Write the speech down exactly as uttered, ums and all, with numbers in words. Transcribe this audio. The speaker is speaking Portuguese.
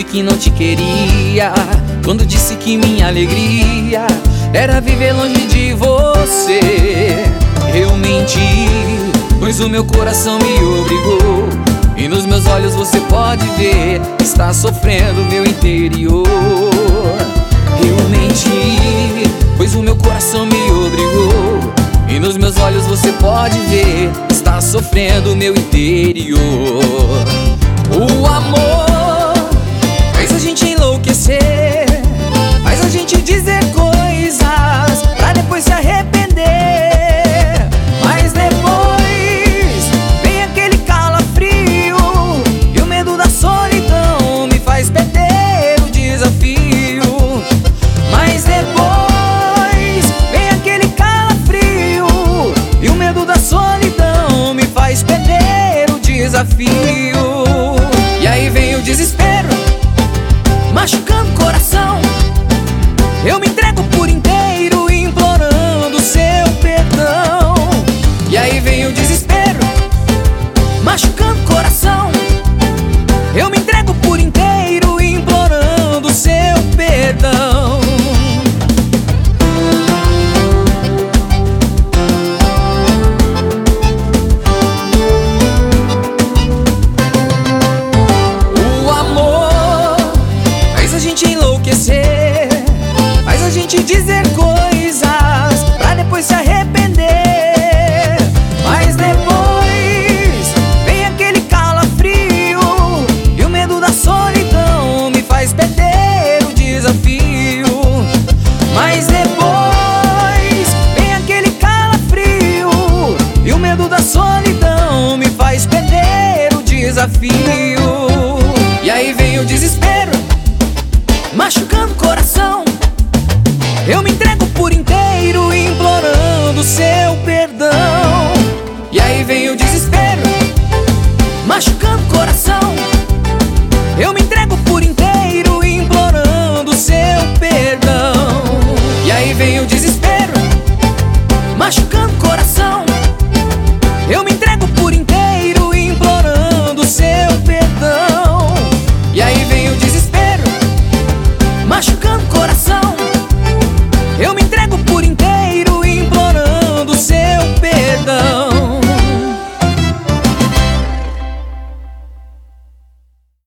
disse que não te queria, quando disse que minha alegria era viver longe de você. Eu menti, pois o meu coração me obrigou, e nos meus olhos você pode ver, está sofrendo meu interior. Eu menti, pois o meu coração me obrigou, e nos meus olhos você pode ver, está sofrendo meu interior. O amor faz a gente enlouquecer, faz a gente dizer coisas